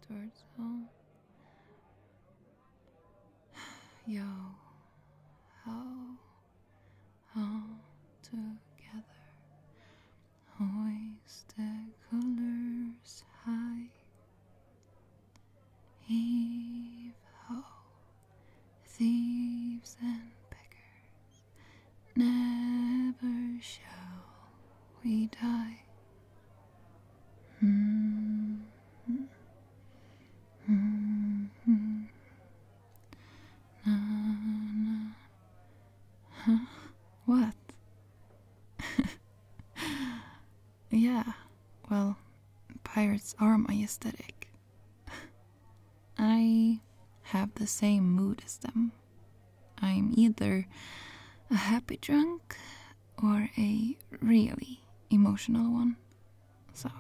towards home. Yo, how all together, hoist the colors high, heave ho, thieves and beggars, never shall we die. Mm-hmm. Mm-hmm. Na, na. Huh? What? Yeah, well, pirates are my aesthetic. I have the same mood as them. I'm either a happy drunk or a really emotional one. So,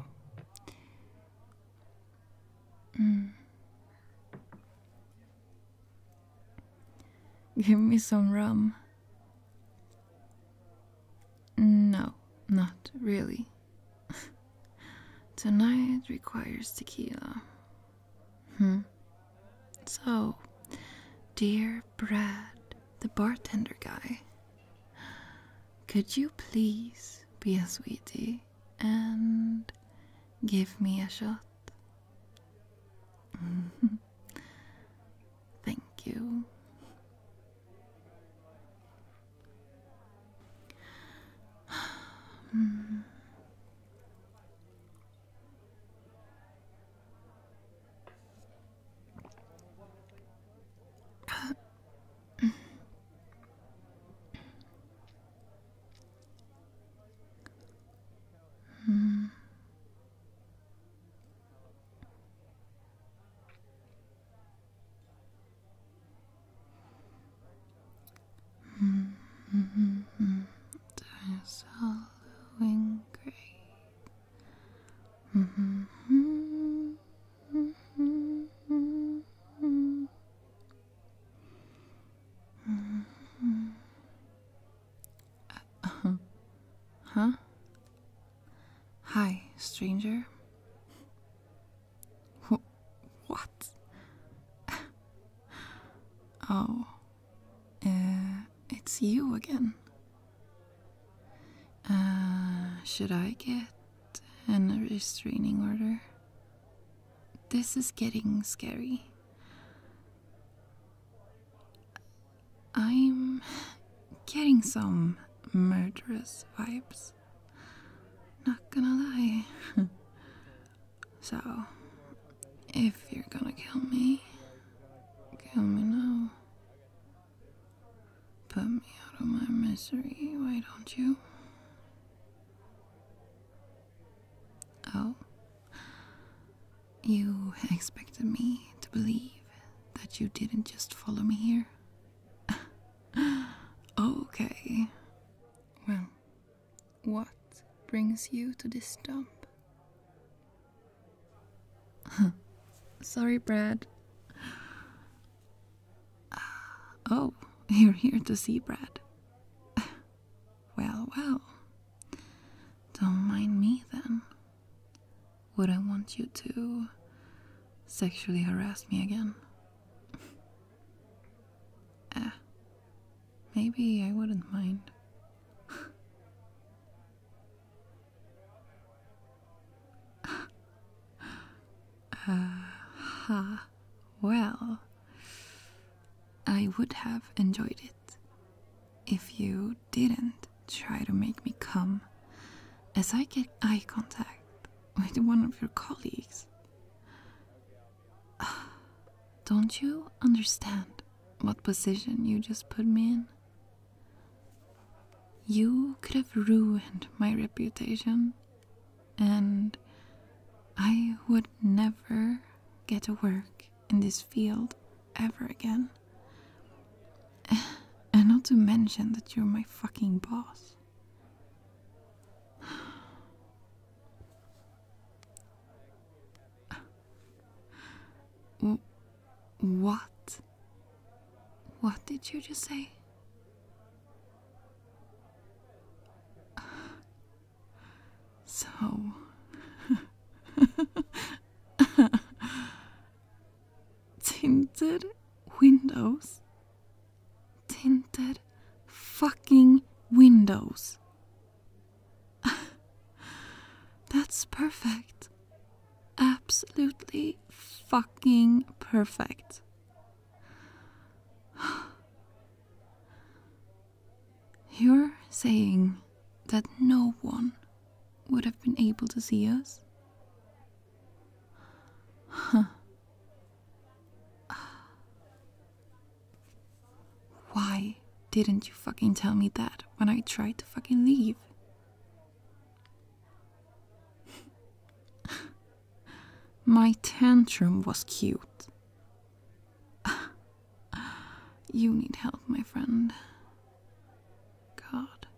give me some rum. No, not really. Tonight requires tequila. So, dear Brad, the bartender guy, could you please be a sweetie and give me a shot? Thank you. It's all going great. Huh? Hi, stranger. What? Oh, it's you again. Should I get an restraining order? This is getting scary. I'm getting some murderous vibes. Not gonna lie. So, if you're gonna kill me now. Put me out of my misery, why don't you? Oh, you expected me to believe that you didn't just follow me here? Okay. Well, what brings you to this dump? Sorry, Brad. Oh, you're here to see Brad. Well. Don't mind me then. Would I want you to sexually harass me again? Maybe I wouldn't mind. Well, I would have enjoyed it if you didn't try to make me come as I get eye contact with one of your colleagues. Don't you understand what position you just put me in? You could have ruined my reputation, and I would never get to work in this field ever again. And not to mention that you're my fucking boss. What? What did you just say? So... tinted windows. Tinted fucking windows. That's perfect. Absolutely fucking perfect. You're saying that no one would have been able to see us? Huh. Why didn't you fucking tell me that when I tried to fucking leave? My tantrum was cute. You need help, my friend. God.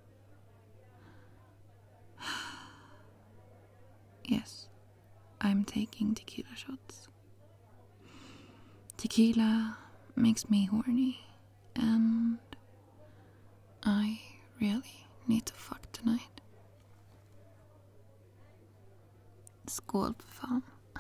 Yes, I'm taking tequila shots. Tequila makes me horny, and I really need to fuck tonight. Skål för fan.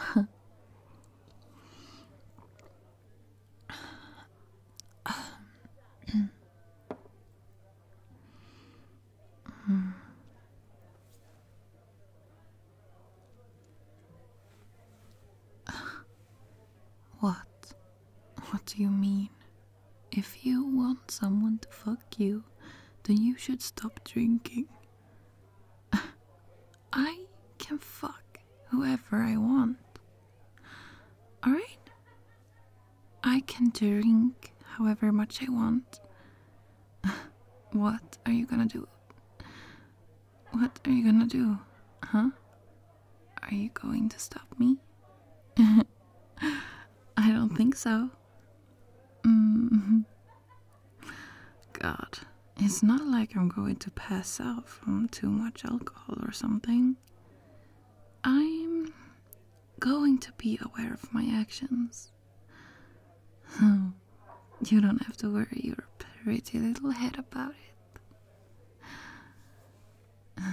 What? What do you mean? If you want someone to fuck you, then you should stop drinking. I can fuck whoever I want. Alright? I can drink however much I want. What are you gonna do? What are you gonna do? Huh? Are you going to stop me? I don't think so. God, it's not like I'm going to pass out from too much alcohol or something. I'm going to be aware of my actions. You don't have to worry your pretty little head about it.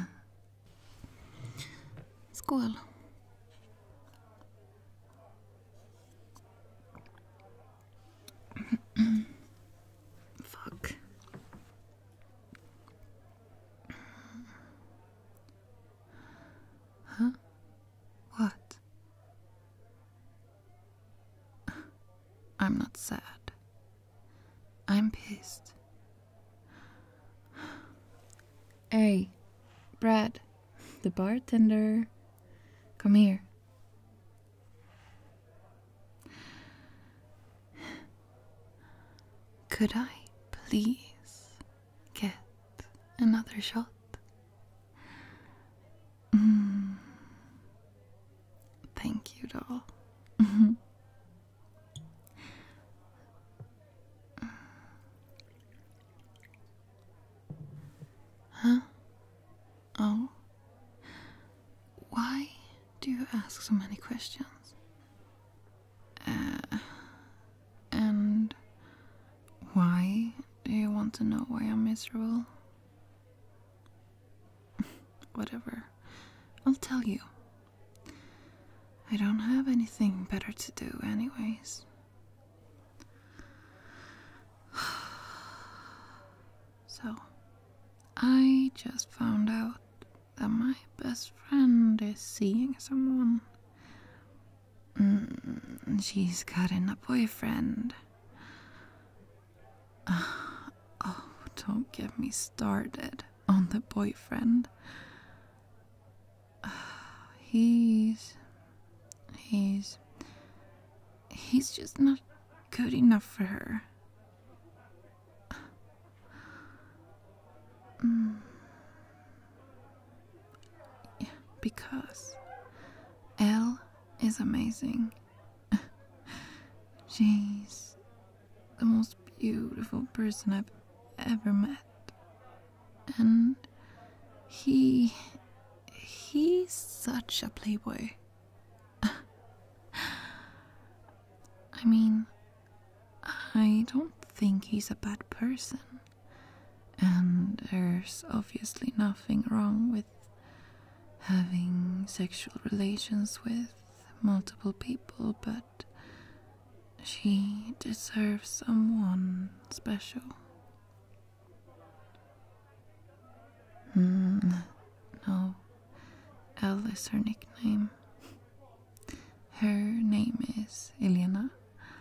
Skål. Fuck. Huh? What? I'm not sad. I'm pissed. Hey, Brad, the bartender. Come here. Could I please get another shot? Thank you, doll. Huh? Oh? Why do you ask so many questions? And why do you want to know why I'm miserable? Whatever. I'll tell you. I don't have anything better to do anyways. So, I just found out that my best friend is seeing someone. She's gotten a boyfriend. Oh, don't get me started on the boyfriend. He's just not good enough for her. Yeah, because Elle is amazing. She's the most beautiful person I've ever met. And he's such a playboy. I mean, I don't think he's a bad person. And there's obviously nothing wrong with having sexual relations with multiple people, but She deserves someone special. No, Elle is her nickname. Her name is Elena.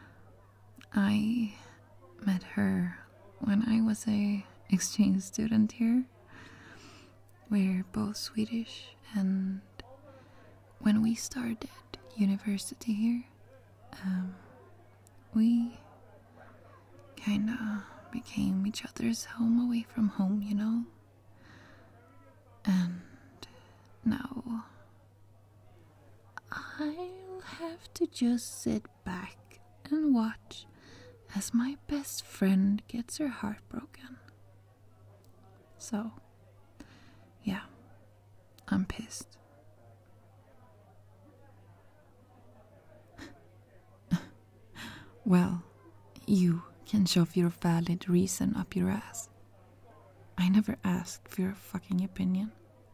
I met her when I was a exchange student here. We're both Swedish, and when we started university here, we kinda became each other's home away from home, you know? And now I'll have to just sit back and watch as my best friend gets her heart broken. So, yeah, I'm pissed. Well, you can shove your valid reason up your ass. I never asked for your fucking opinion.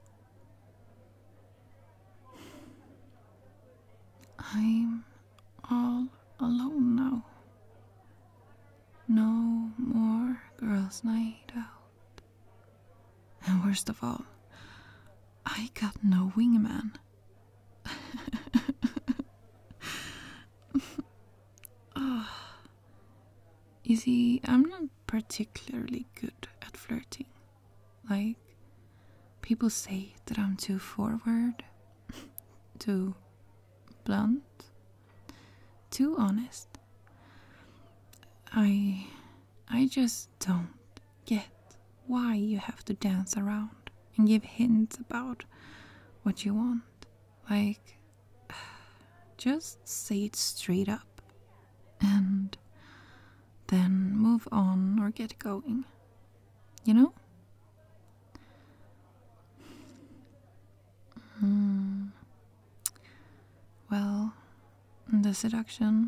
I'm all alone now. No more girls' night out. And worst of all, I got no wingman. Oh. You see, I'm not particularly good at flirting. Like, people say that I'm too forward, too blunt, too honest. I just don't get why you have to dance around and give hints about what you want. Like, just say it straight up and then move on or get going. You know? Well, the seduction.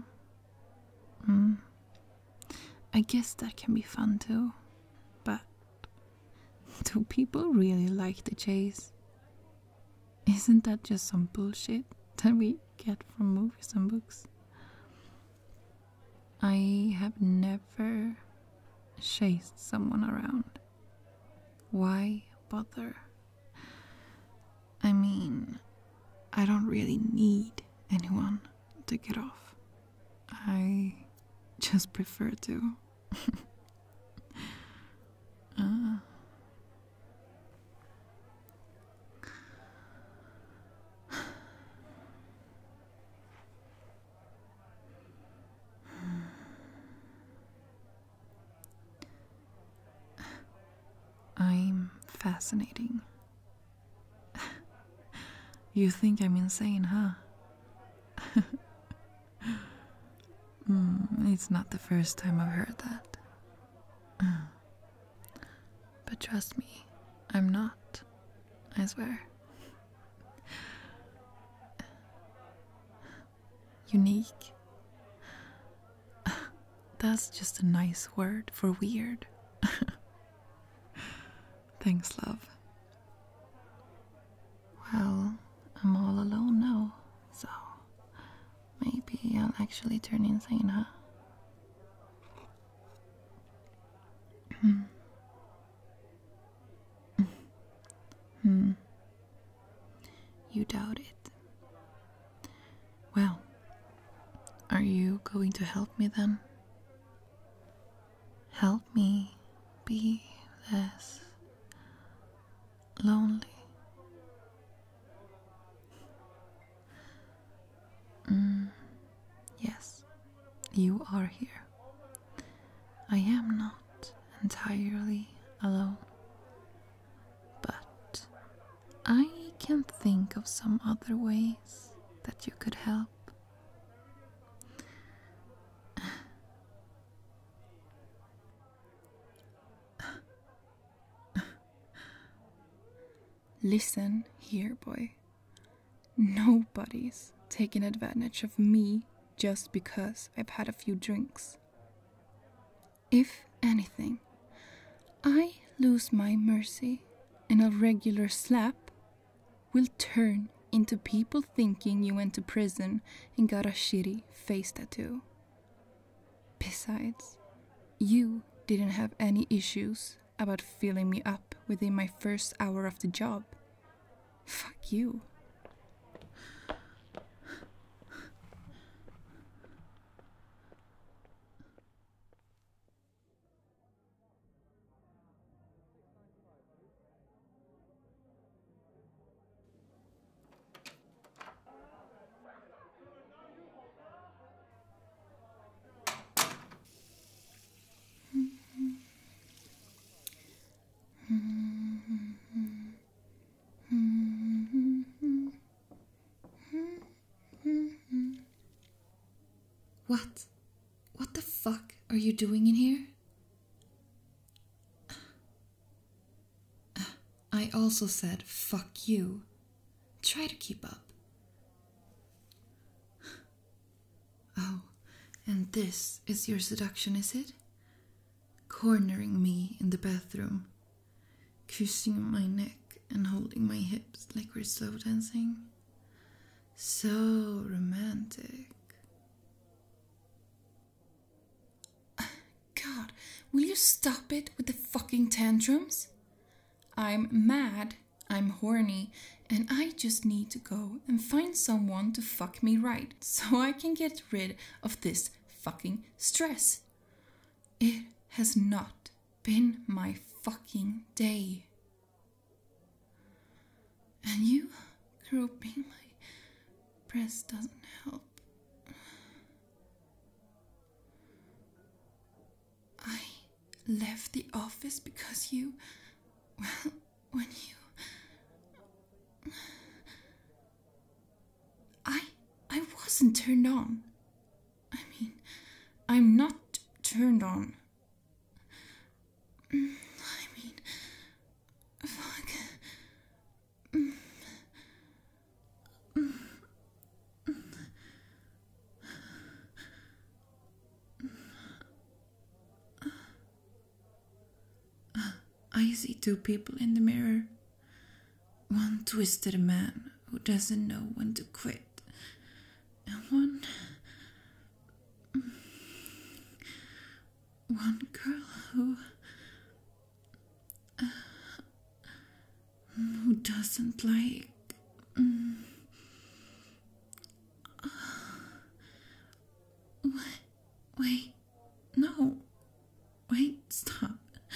I guess that can be fun too. But do people really like the chase? Isn't that just some bullshit that we get from movies and books? I have never chased someone around. Why bother? I mean, I don't really need anyone to get off. I just prefer to. I'm fascinating. You think I'm insane, huh? It's not the first time I've heard that. But trust me, I'm not. I swear. Unique. That's just a nice word for weird. Thanks, love. Well, I'm all alone now, so maybe I'll actually turn insane, huh? You doubt it. Well, are you going to help me then? Help me be less lonely. Yes, you are here. I am not entirely alone, but I can think of some other ways that you could help. Listen here, boy. Nobody's taking advantage of me just because I've had a few drinks. If anything, I lose my mercy, and a regular slap will turn into people thinking you went to prison and got a shitty face tattoo. Besides, you didn't have any issues about filling me up within my first hour of the job. Fuck you. What? What the fuck are you doing in here? I also said fuck you. Try to keep up. Oh, and this is your seduction, is it? Cornering me in the bathroom, kissing my neck and holding my hips like we're slow dancing. So romantic. God, will you stop it with the fucking tantrums? I'm mad, I'm horny, and I just need to go and find someone to fuck me right so I can get rid of this fucking stress. It has not been my fucking day. And you groping my breast doesn't help. I left the office because you... Well, when you... I wasn't turned on. I mean, I'm not turned on. I mean, fuck. I see two people in the mirror. One twisted man who doesn't know when to quit. And one girl who doesn't like... Wait, no. Wait, stop.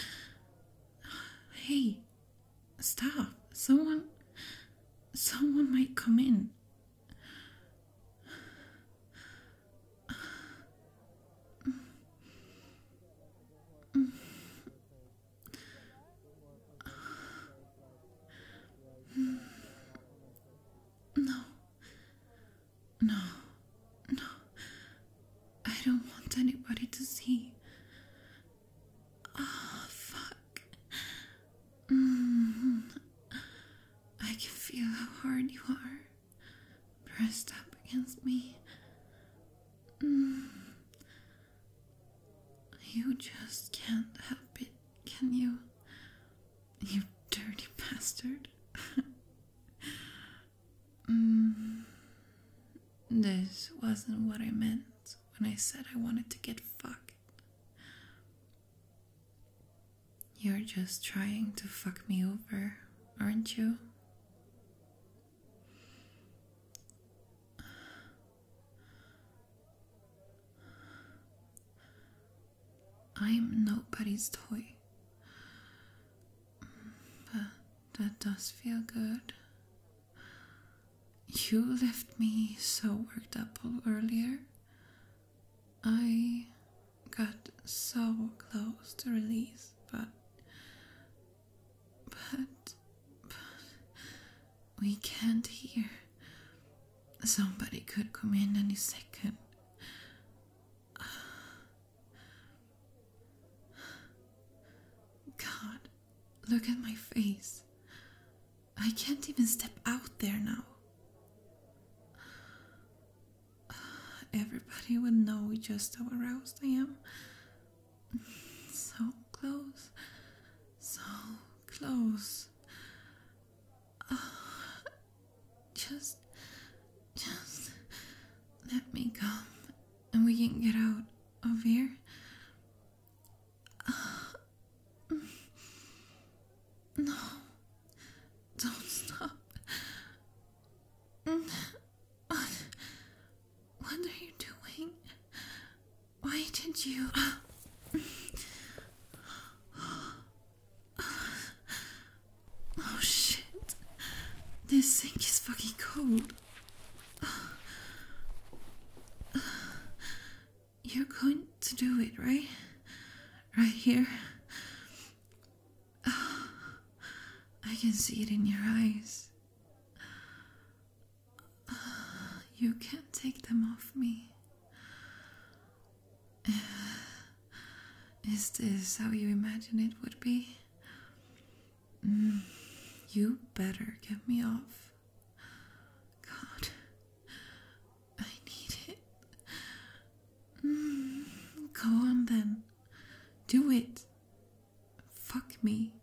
Hey, stop. Someone might come in. No. I don't want anybody to see. Oh, fuck. I can feel how hard you are. Pressed up against me. You just can't help it, can you? You dirty bastard. This wasn't what I meant when I said I wanted to get fucked. You're just trying to fuck me over, aren't you? I'm nobody's toy. But that does feel good. You left me so worked up earlier. I got so close to release, but we can't hear. Somebody could come in any second. God, look at my face. I can't even step out there now. Everybody would know just how aroused I am. So close. So close. Just let me come and we can get out of here. Can't you? Oh shit. This sink is fucking cold. You're going to do it, right? Right here. I can see it in your eyes. You can't take them off me. Is this how you imagine it would be? You better get me off. God, I need it. Go on then. Do it. Fuck me.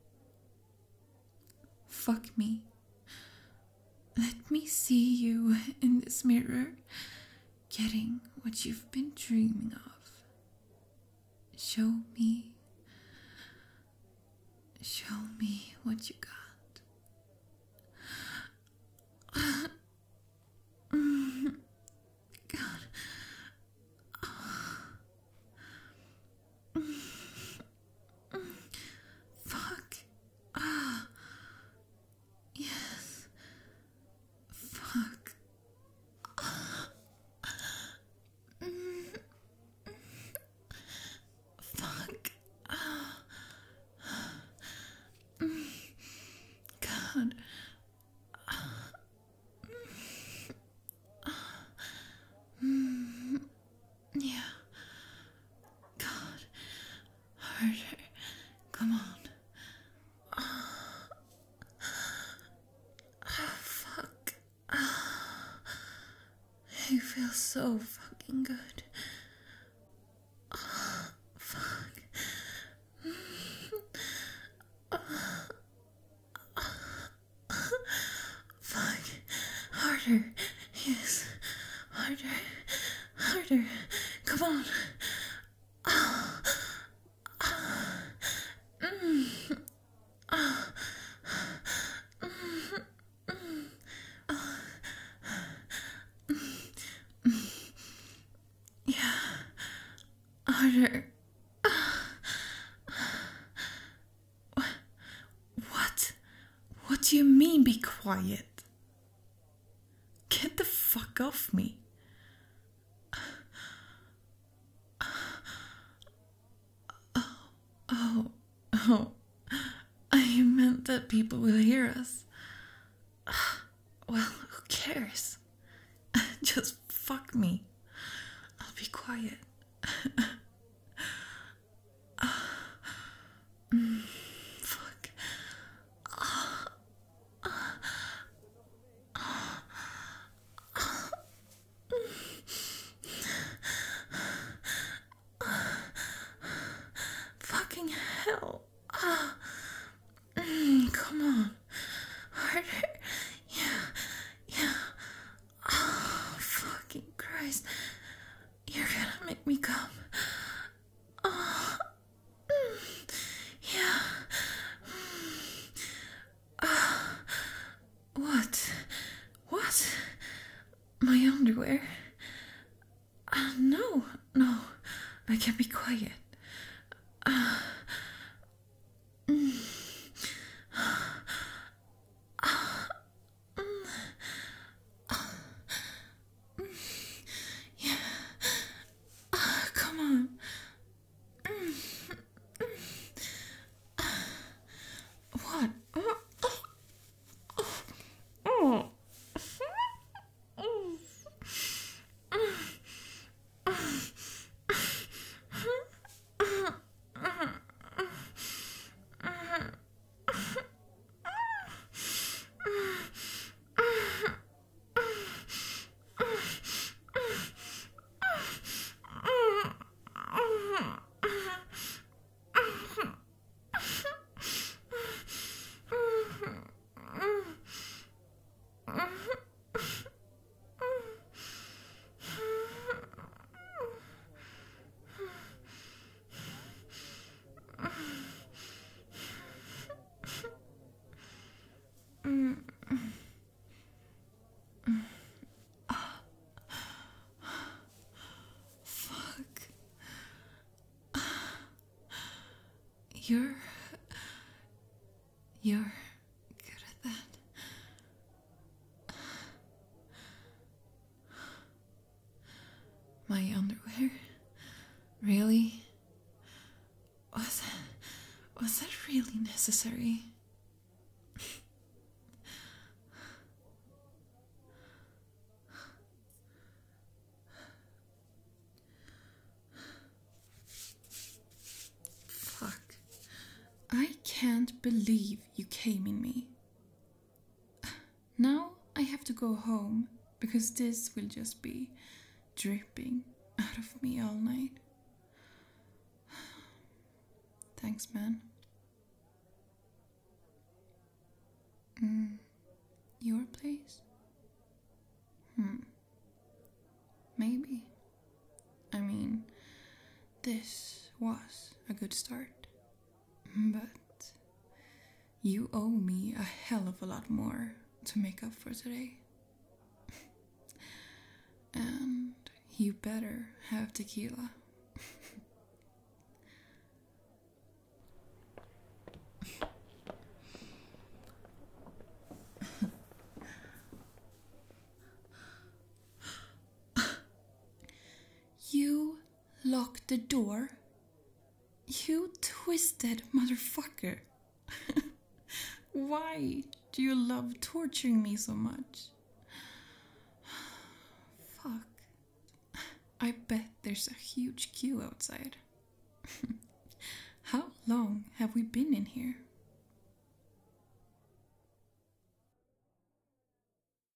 Fuck me. Let me see you in this mirror, getting what you've been dreaming of. Show me. Show me what you got. God. Fuck. Yes. Fuck. Fuck. God. Yeah. God. Harder. Come on. Fuck. It feels so fucking good. Fuck. Fuck. Harder. Yes. Harder. Harder. Come on. Yeah. Harder. What? What do you mean be quiet? Get the fuck off me. Oh, I meant that people will hear us. Well, who cares? Just fuck me. I'll be quiet. Fuck. Fucking hell. Come on. Harder. Yeah. Oh, fucking Christ. You're gonna make me come. Oh. Yeah. What? What? My underwear? No. I can be quiet. Yeah. Come on. What? You're. You're good at that. My underwear? Really? Was that really necessary? Fuck. I can't believe you came in me. Now I have to go home because this will just be dripping out of me all night. Thanks, man. Your place? Maybe. I mean, this was a good start. But you owe me a hell of a lot more to make up for today. And you better have tequila. You locked the door? You twisted motherfucker. Why do you love torturing me so much? Fuck. I bet there's a huge queue outside. How long have we been in here?